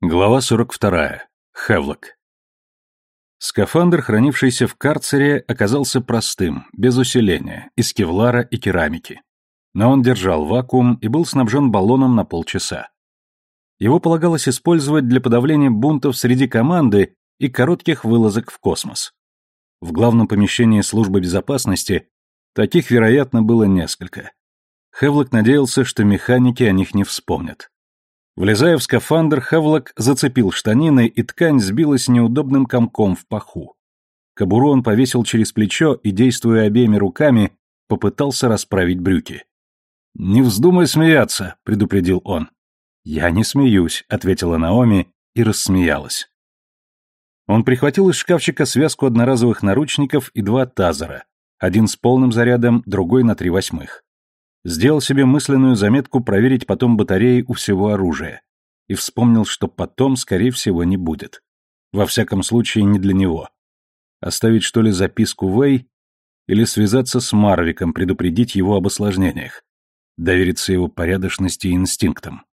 Глава 42. Хевлок. Скафандр, хранившийся в карцере, оказался простым, без усиления, из кевлара и керамики. Но он держал вакуум и был снабжен баллоном на полчаса. Его полагалось использовать для подавления бунтов среди команды и коротких вылазок в космос. В главном помещении службы безопасности таких, вероятно, было несколько. Хевлок надеялся, что механики о них не вспомнят. Влезая в скафандр, Хевлок зацепил штанины, и ткань сбилась неудобным комком в паху. Кобуру он повесил через плечо и, действуя обеими руками, попытался расправить брюки. «Не вздумай смеяться», — предупредил он. «Я не смеюсь», — ответила Наоми и рассмеялась. Он прихватил из шкафчика связку одноразовых наручников и 2 тазера, один с полным зарядом, другой на 3/8. Сделал себе мысленную заметку проверить потом батареи у всего оружия. И вспомнил, что потом, скорее всего, не будет. Во всяком случае, не для него. Оставить, что ли, записку Вэй? Или связаться с Марвиком, предупредить его об осложнениях? Довериться его порядочности и инстинктам?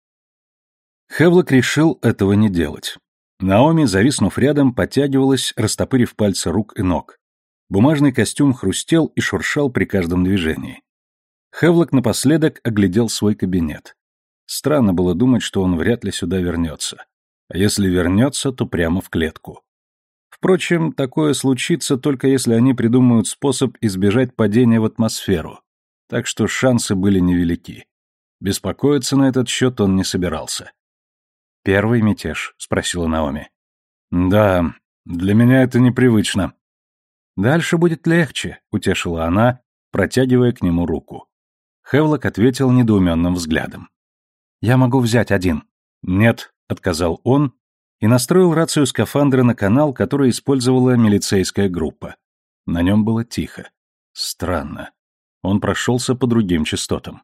Хевлок решил этого не делать. Наоми, зависнув рядом, подтягивалась, растопырив пальцы рук и ног. Бумажный костюм хрустел и шуршал при каждом движении. Хевлок напоследок оглядел свой кабинет. Странно было думать, что он вряд ли сюда вернется. А если вернется, то прямо в клетку. Впрочем, такое случится только если они придумают способ избежать падения в атмосферу. Так что шансы были невелики. Беспокоиться на этот счет он не собирался. «Первый мятеж?» — спросила Наоми. «Да, для меня это непривычно». «Дальше будет легче», — утешила она, протягивая к нему руку. Хевлок ответил недоуменным взглядом. «Я могу взять один». «Нет», — отказал он и настроил рацию скафандра на канал, который использовала милицейская группа. На нем было тихо. Странно. Он прошелся по другим частотам.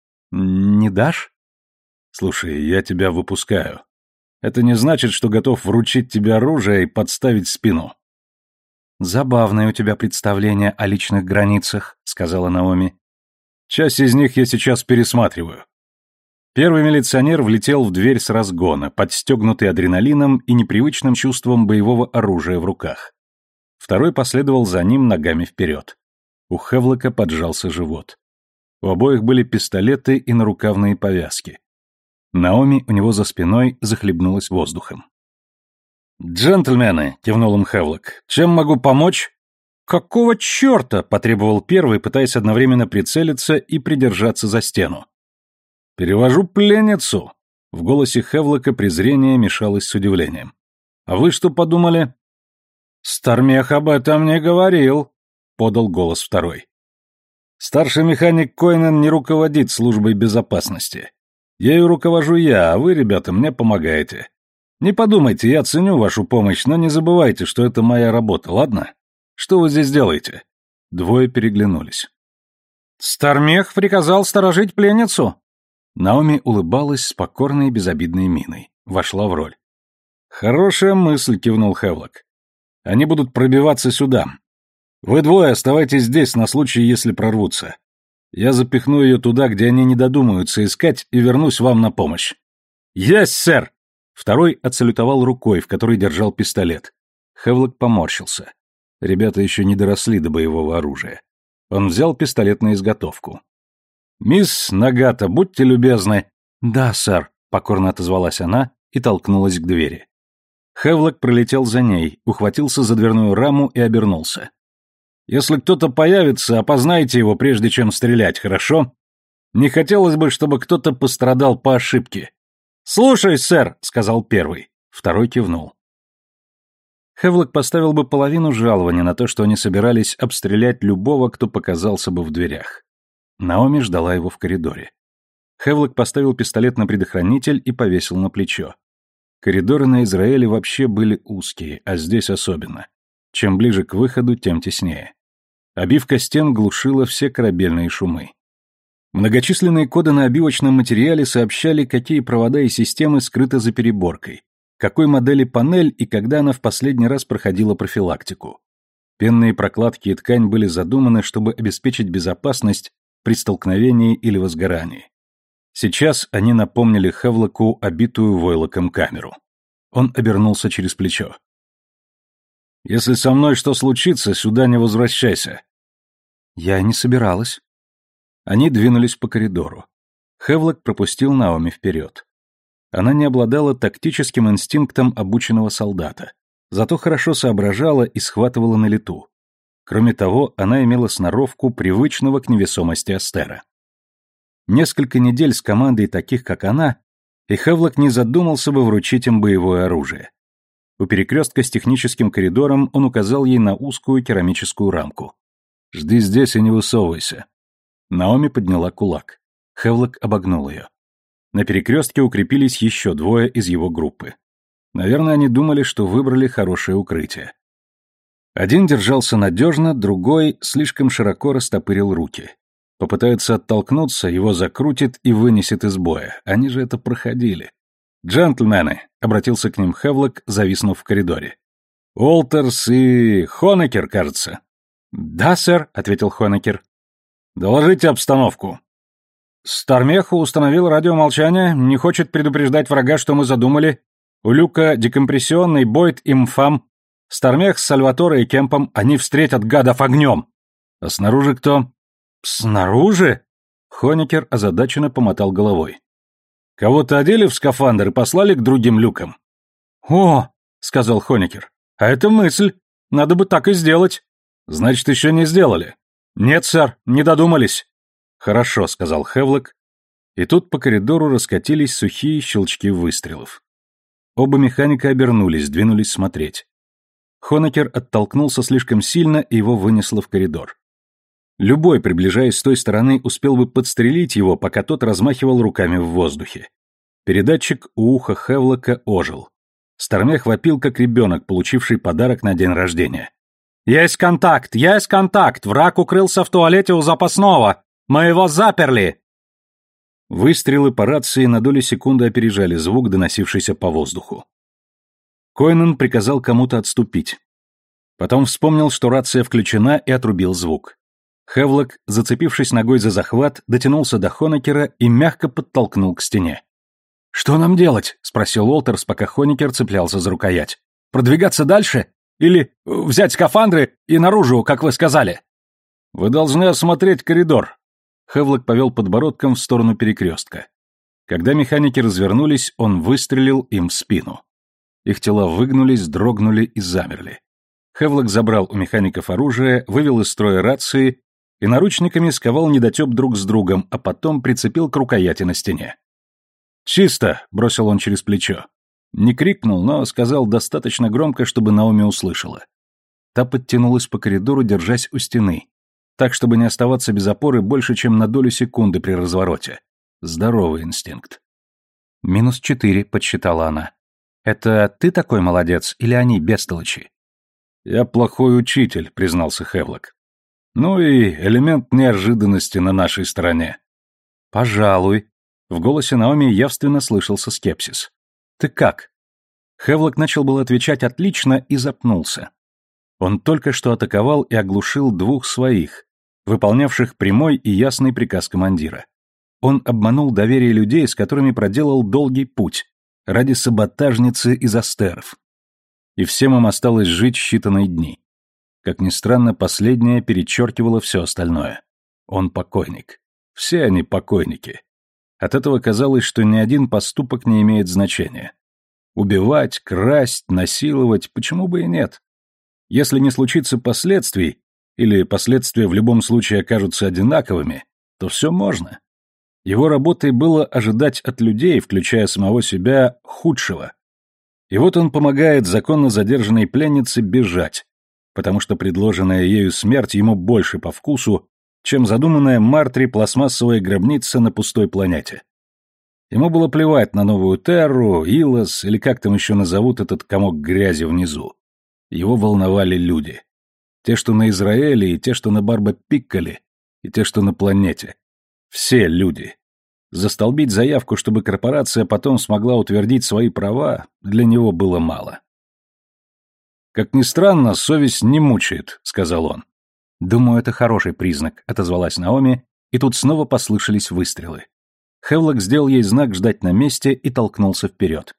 «Не дашь?» «Слушай, я тебя выпускаю. Это не значит, что готов вручить тебе оружие и подставить спину». «Забавное у тебя представление о личных границах», — сказала Наоми. «Часть из них я сейчас пересматриваю». Первый милиционер влетел в дверь с разгона, подстегнутый адреналином и непривычным чувством боевого оружия в руках. Второй последовал за ним ногами вперед. У Хевлока поджался живот. У обоих были пистолеты и нарукавные повязки. Наоми у него за спиной захлебнулась воздухом. «Джентльмены», — кивнул им Хевлок, — «чем могу помочь?» «Какого черта?» — потребовал первый, пытаясь одновременно прицелиться и придержаться за стену. «Перевожу пленницу!» В голосе Хевлока презрение мешалось с удивлением. «А вы что подумали?» «Стармех об этом не говорил», — подал голос второй. «Старший механик Койнен не руководит службой безопасности. Ею руковожу я, а вы, ребята, мне помогаете. Не подумайте, я ценю вашу помощь, но не забывайте, что это моя работа, ладно? Что вы здесь делаете?» Двое переглянулись. «Стармех приказал сторожить пленницу». Наоми улыбалась с покорной и безобидной миной. Вошла в роль. «Хорошая мысль», — кивнул Хевлок. «Они будут пробиваться сюда. Вы двое оставайтесь здесь на случай, если прорвутся. Я запихну ее туда, где они не додумаются искать, и вернусь вам на помощь». «Есть, сэр!» Второй отсалютовал рукой, в которой держал пистолет. Хевлок поморщился. Ребята еще не доросли до боевого оружия. Он взял пистолет на изготовку. «Мисс Нагата, будьте любезны». «Да, сэр», — покорно отозвалась она и толкнулась к двери. Хевлок пролетел за ней, ухватился за дверную раму и обернулся. «Если кто-то появится, опознайте его, прежде чем стрелять, хорошо? Не хотелось бы, чтобы кто-то пострадал по ошибке». «Слушаюсь, сэр», — сказал первый. Второй кивнул. Хевлок поставил бы половину жалования на то, что они собирались обстрелять любого, кто показался бы в дверях. Наоми ждала его в коридоре. Хевлок поставил пистолет на предохранитель и повесил на плечо. Коридоры на Израиле вообще были узкие, а здесь особенно. Чем ближе к выходу, тем теснее. Обивка стен глушила все корабельные шумы. Многочисленные коды на обивочном материале сообщали, какие провода и системы скрыты за переборкой, какой модели панель и когда она в последний раз проходила профилактику. Пенные прокладки и ткань были задуманы, чтобы обеспечить безопасность при столкновении или возгорании. Сейчас они напомнили Хевлоку обитую войлоком камеру. Он обернулся через плечо. «Если со мной что случится, сюда не возвращайся». «Я и не собиралась». Они двинулись по коридору. Хевлок пропустил Наоми вперед. Она не обладала тактическим инстинктом обученного солдата, зато хорошо соображала и схватывала на лету. Кроме того, она имела сноровку привычного к невесомости Астера. Несколько недель с командой таких, как она, и Хевлок не задумался бы вручить им боевое оружие. У перекрестка с техническим коридором он указал ей на узкую керамическую рамку. «Жди здесь и не высовывайся». Наоми подняла кулак. Хевлок обогнул ее. На перекрестке укрепились еще двое из его группы. Наверное, они думали, что выбрали хорошее укрытие. Один держался надежно, другой слишком широко растопырил руки. Попытается оттолкнуться, его закрутит и вынесет из боя. Они же это проходили. «Джентльмены», — обратился к ним Хевлок, зависнув в коридоре. «Уолтерс и Хонекер, кажется». «Да, сэр», — ответил Хонекер. «Доложите обстановку». «Стармех установил радиомолчание, не хочет предупреждать врага, что мы задумали. У Люка декомпрессионный, Бойд и Мфам. Стармех с Сальваторе и Кемпом, они встретят гадов огнем». «А снаружи кто?» «Снаружи?» Хонекер озадаченно помотал головой. «Кого-то одели в скафандр и послали к другим люкам». «О!» — сказал Хонекер. «А это мысль. Надо бы так и сделать». «Значит, еще не сделали?» «Нет, сэр, не додумались». «Хорошо», — сказал Хевлок. И тут по коридору раскатились сухие щелчки выстрелов. Оба механика обернулись, двинулись смотреть. Хонекер оттолкнулся слишком сильно, и его вынесло в коридор. Любой, приближаясь с той стороны, успел бы подстрелить его, пока тот размахивал руками в воздухе. Передатчик у уха Хевлока ожил. Стармех вопил, как ребенок, получивший подарок на день рождения. «Есть контакт! Есть контакт! Враг укрылся в туалете у запасного! Мы его заперли!» Выстрелы по рации на долю секунды опережали звук, доносившийся по воздуху. Койнен приказал кому-то отступить. Потом вспомнил, что рация включена, и отрубил звук. Хевлок, зацепившись ногой за захват, дотянулся до Хонекера и мягко подтолкнул к стене. «Что нам делать?» — спросил Уолтерс, пока Хонекер цеплялся за рукоять. «Продвигаться дальше? Или взять скафандры и наружу, как вы сказали?» «Вы должны осмотреть коридор». Хевлок повел подбородком в сторону перекрестка. Когда механики развернулись, он выстрелил им в спину. Их тела выгнулись, дрогнули и замерли. Хевлок забрал у механиков оружие, вывел из строя рации и наручниками сковал недотеп друг с другом, а потом прицепил к рукояти на стене. «Чисто!» — бросил он через плечо. Не крикнул, но сказал достаточно громко, чтобы Наоми услышала. Та подтянулась по коридору, держась у стены, так, чтобы не оставаться без опоры больше, чем на долю секунды при развороте. Здоровый инстинкт. «-4», — подсчитала она. «Это ты такой молодец, или они бестолочи?» «Я плохой учитель», — признался Хевлок. «Ну и элемент неожиданности на нашей стороне». «Пожалуй». В голосе Наоми явственно слышался скепсис. «Ты как?» Хевлок начал было отвечать отлично и запнулся. Он только что атаковал и оглушил двух своих, выполнявших прямой и ясный приказ командира. Он обманул доверие людей, с которыми проделал долгий путь, ради саботажницы из Астеров. И всем им осталось жить считанные дни. Как ни странно, последнее перечеркивало все остальное. Он покойник. Все они покойники. От этого казалось, что ни один поступок не имеет значения. Убивать, красть, насиловать, почему бы и нет? Если не случится последствий, или последствия в любом случае окажутся одинаковыми, то все можно. Его работой было ожидать от людей, включая самого себя, худшего. И вот он помогает законно задержанной пленнице бежать, потому что предложенная ею смерть ему больше по вкусу, чем задуманная Мартри пластмассовая гробница на пустой планете. Ему было плевать на новую Терру, Илос, или как там еще назовут этот комок грязи внизу. Его волновали люди. Те, что на Израиле, и те, что на Барба-Пикколе, и те, что на планете. Все люди. Застолбить заявку, чтобы корпорация потом смогла утвердить свои права, для него было мало. «Как ни странно, совесть не мучает», — сказал он. «Думаю, это хороший признак», — отозвалась Наоми, и тут снова послышались выстрелы. Хевлок сделал ей знак ждать на месте и толкнулся вперед.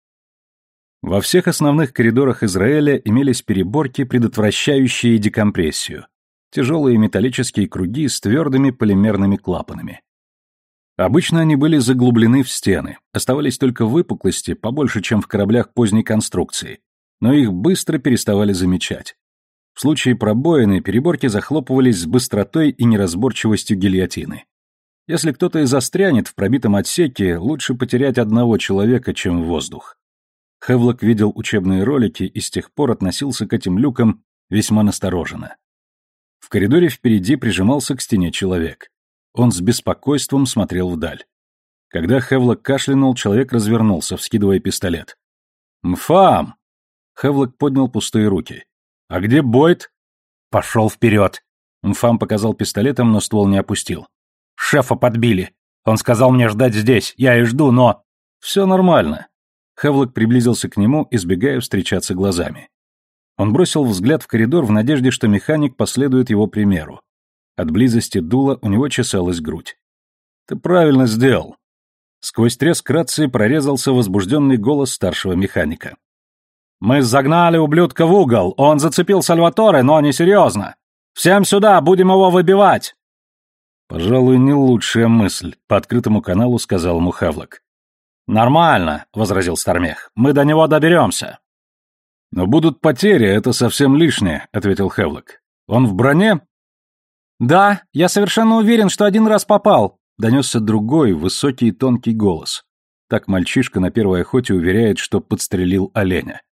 Во всех основных коридорах Израиля имелись переборки, предотвращающие декомпрессию. Тяжелые металлические круги с твердыми полимерными клапанами. Обычно они были заглублены в стены, оставались только выпуклости, побольше, чем в кораблях поздней конструкции, но их быстро переставали замечать. В случае пробоины переборки захлопывались с быстротой и неразборчивостью гильотины. Если кто-то и застрянет в пробитом отсеке, лучше потерять одного человека, чем воздух. Хевлок видел учебные ролики и с тех пор относился к этим люкам весьма настороженно. В коридоре впереди прижимался к стене человек. Он с беспокойством смотрел вдаль. Когда Хевлок кашлянул, человек развернулся, вскидывая пистолет. «Мфам!» Хевлок поднял пустые руки. «А где Бойд?» «Пошел вперед!» Мфам показал пистолетом, но ствол не опустил. «Шефа подбили. Он сказал мне ждать здесь. Я и жду, но...» «Все нормально». Хевлок приблизился к нему, избегая встречаться глазами. Он бросил взгляд в коридор в надежде, что механик последует его примеру. От близости дула у него чесалась грудь. «Ты правильно сделал». Сквозь треск рации прорезался возбужденный голос старшего механика. «Мы загнали ублюдка в угол. Он зацепил Сальваторе, но не серьезно. Всем сюда, будем его выбивать!» «Пожалуй, не лучшая мысль», — по открытому каналу сказал ему Хевлок. «Нормально», — возразил Стармех. «Мы до него доберемся». «Но будут потери, это совсем лишнее», — ответил Хевлок. «Он в броне?» «Да, я совершенно уверен, что один раз попал», — донесся другой, высокий и тонкий голос. Так мальчишка на первой охоте уверяет, что подстрелил оленя.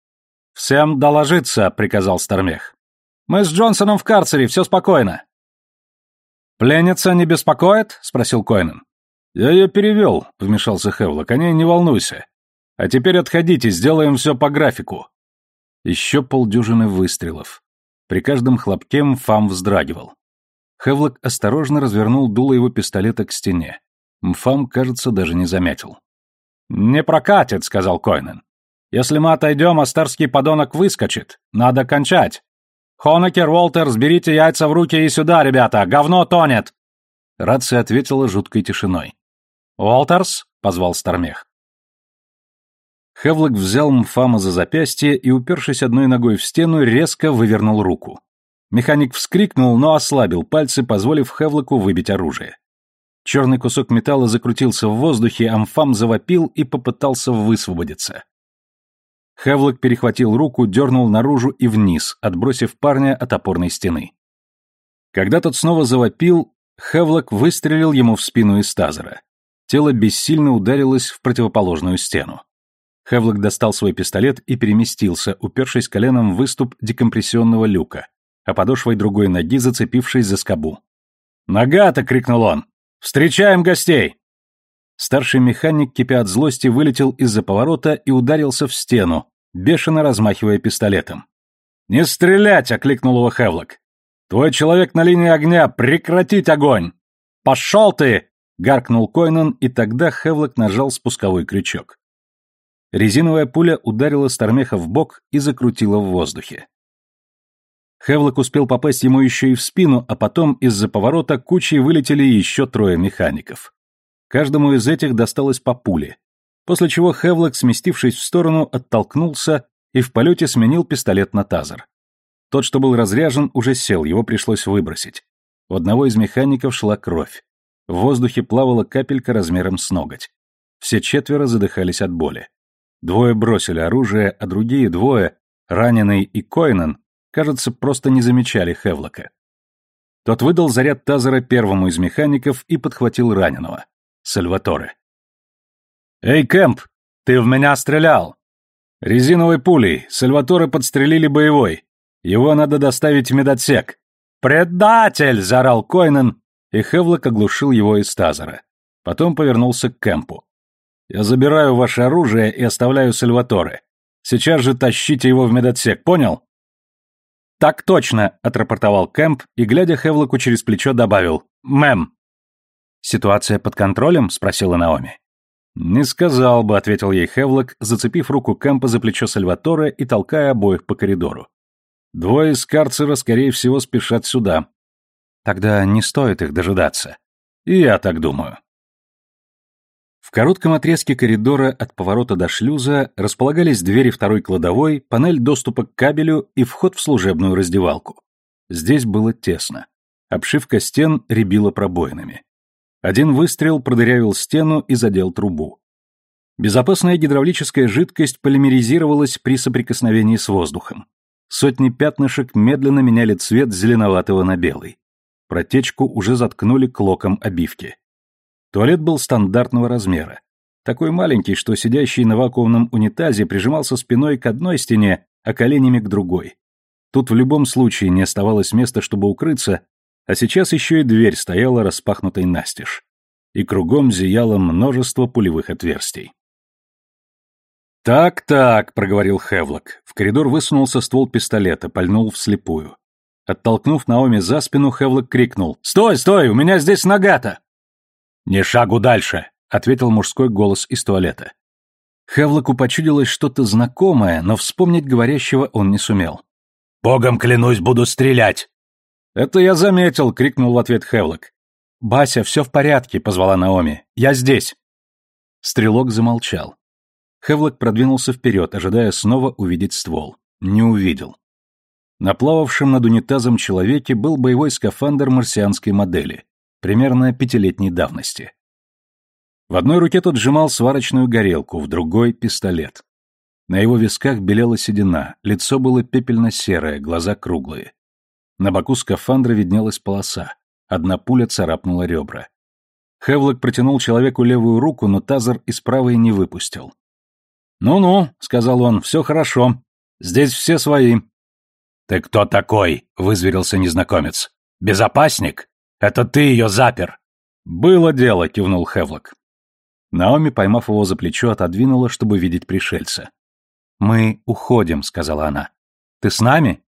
«Всем доложиться», — приказал Стармех. «Мы с Джонсоном в карцере, все спокойно». «Пленница не беспокоит?» — спросил Койнен. «Я ее перевел», — вмешался Хевлок, — «о ней не волнуйся. А теперь отходите, сделаем все по графику». Еще полдюжины выстрелов. При каждом хлопке Мфам вздрагивал. Хевлок осторожно развернул дуло его пистолета к стене. Мфам, кажется, даже не заметил. «Не прокатит», — сказал Койнен. «Если мы отойдем, астарский подонок выскочит. Надо кончать. Хонекер, Уолтерс, берите яйца в руки и сюда, ребята, говно тонет!» Рация ответила жуткой тишиной. «Уолтерс?» — позвал Стармех. Хевлок взял Мфама за запястье и, упершись одной ногой в стену, резко вывернул руку. Механик вскрикнул, но ослабил пальцы, позволив Хевлоку выбить оружие. Черный кусок металла закрутился в воздухе, а Мфам завопил и попытался высвободиться. Хевлок перехватил руку, дернул наружу и вниз, отбросив парня от опорной стены. Когда тот снова завопил, Хевлок выстрелил ему в спину из тазера. Тело бессильно ударилось в противоположную стену. Хевлок достал свой пистолет и переместился, упершись коленом в выступ декомпрессионного люка, а подошвой другой ноги зацепившись за скобу. «Нога-то!» — крикнул он. «Встречаем гостей!» Старший механик, кипя от злости, вылетел из-за поворота и ударился в стену, бешено размахивая пистолетом. «Не стрелять!» — окликнул его Хевлок. «Твой человек на линии огня! Прекратить огонь!» «Пошел ты!» — гаркнул Койнен, и тогда Хевлок нажал спусковой крючок. Резиновая пуля ударила Стармеха в бок и закрутила в воздухе. Хевлок успел попасть ему еще и в спину, а потом из-за поворота кучей вылетели еще 3 механиков. Каждому из этих досталось по пуле, после чего Хевлок, сместившись в сторону, оттолкнулся и в полете сменил пистолет на тазер. Тот, что был разряжен, уже сел, его пришлось выбросить. У одного из механиков шла кровь. В воздухе плавала капелька размером с ноготь. Все 4 задыхались от боли. 2 бросили оружие, а другие 2, раненый и Койнен, кажется, просто не замечали Хевлока. Тот выдал заряд тазера первому из механиков и подхватил раненого. Сальваторе. «Эй, Кэмп, ты в меня стрелял!» «Резиновой пулей. Сальваторе подстрелили боевой. Его надо доставить в медотсек». «Предатель!» — заорал Койнен, и Хевлок оглушил его из тазера. Потом повернулся к Кэмпу. «Я забираю ваше оружие и оставляю Сальваторе. Сейчас же тащите его в медотсек, понял?» «Так точно», — отрапортовал Кэмп и, глядя Хевлоку через плечо, добавил «Мэм». «Ситуация под контролем?» — спросила Наоми. «Не сказал бы», — ответил ей Хевлок, зацепив руку Кэмпа за плечо Сальваторе и толкая обоих по коридору. 2 из карцера, скорее всего, спешат сюда. Тогда не стоит их дожидаться. И я так думаю. коротком отрезке коридора от поворота до шлюза располагались двери второй кладовой, панель доступа к кабелю и вход в служебную раздевалку. Здесь было тесно. Обшивка стен рябила пробоинами. Один выстрел продырявил стену и задел трубу. Безопасная гидравлическая жидкость полимеризировалась при соприкосновении с воздухом. Сотни пятнышек медленно меняли цвет с зеленоватого на белый. Протечку уже заткнули клоком обивки. Туалет был стандартного размера. Такой маленький, что сидящий на вакуумном унитазе прижимался спиной к одной стене, а коленями к другой. Тут в любом случае не оставалось места, чтобы укрыться, а сейчас еще и дверь стояла распахнутой настежь. И кругом зияло множество пулевых отверстий. «Так», — проговорил Хевлок. В коридор высунулся ствол пистолета, пальнул вслепую. Оттолкнув Наоми за спину, Хевлок крикнул: «Стой, стой, у меня здесь нагата!» «Ни шагу дальше», — ответил мужской голос из туалета. Хевлоку почудилось что-то знакомое, но вспомнить говорящего он не сумел. «Богом клянусь, буду стрелять!» «Это я заметил», — крикнул в ответ Хевлок. «Бася, все в порядке», — позвала Наоми. «Я здесь». Стрелок замолчал. Хевлок продвинулся вперед, ожидая снова увидеть ствол. Не увидел. На плававшем над унитазом человеке был боевой скафандр марсианской модели, примерно 5-летней давности. В одной руке тот сжимал сварочную горелку, в другой — пистолет. На его висках белела седина, лицо было пепельно-серое, глаза круглые. На боку скафандра виднелась полоса. Одна пуля царапнула ребра. Хевлок протянул человеку левую руку, но тазер из правой не выпустил. «Ну-ну», — сказал он, — «все хорошо. Здесь все свои». «Ты кто такой?» — вызверился незнакомец. «Безопасник? Это ты ее запер!» «Было дело», — кивнул Хевлок. Наоми, поймав его за плечо, отодвинула, чтобы видеть пришельца. «Мы уходим», — сказала она. «Ты с нами?»